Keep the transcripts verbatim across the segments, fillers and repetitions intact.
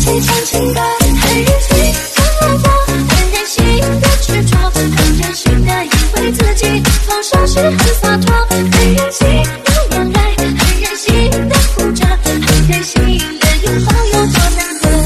起唱情歌，很任性，像爱过，很任性的执着，很任性的以为自己放手时很洒脱，很任性有恋爱，很任性的哭着，很任性的拥抱有多难得。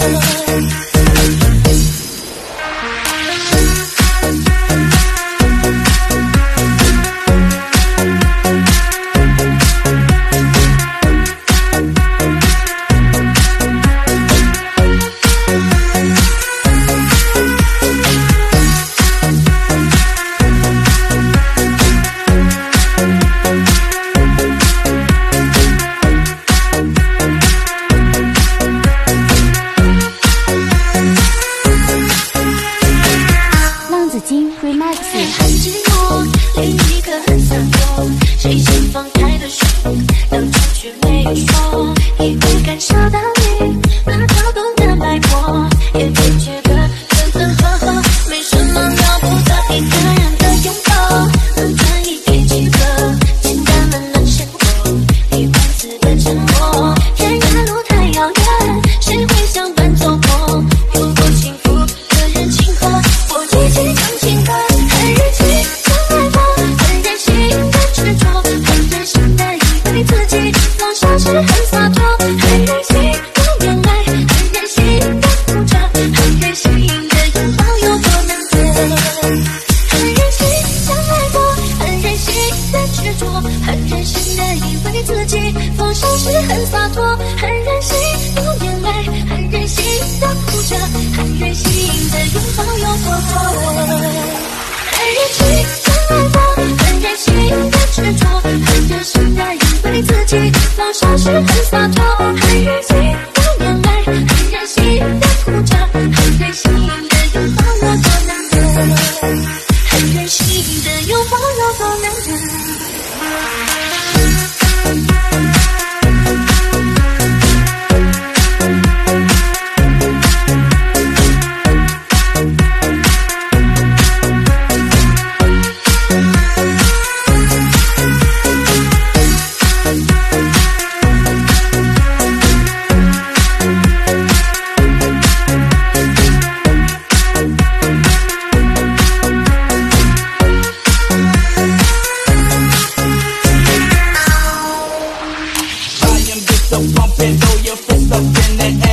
很寂寞，另一个很洒脱，谁先放开的手，当初却没有说，以为感受到你那跳动的脉搏，也不觉得分分合合没什么了不得，一个人的拥抱能转移给几个简单慢慢生活，一万次的承诺，天涯路太遥远，谁会相伴走过，有过幸福的人请和我一起唱情歌。很任性，像爱过，很任性的执着，很任性的以为自己放手时很洒脱，很任性有恋爱，很任性的哭着，很任性的拥抱有多难得。很任性，像爱过，很任性的执着，很任性的以为自己放手时很洒脱，很任性有恋爱，很任性的哭着，很任性的拥抱有多多。很任性，像爱过，很任性的执着，很任性的以为自己放手时很洒脱，很任性有恋爱，很任性的哭着，很任性的拥抱有多难得，很任性的拥抱有多难得。 So pump it, throw your fist up in the air.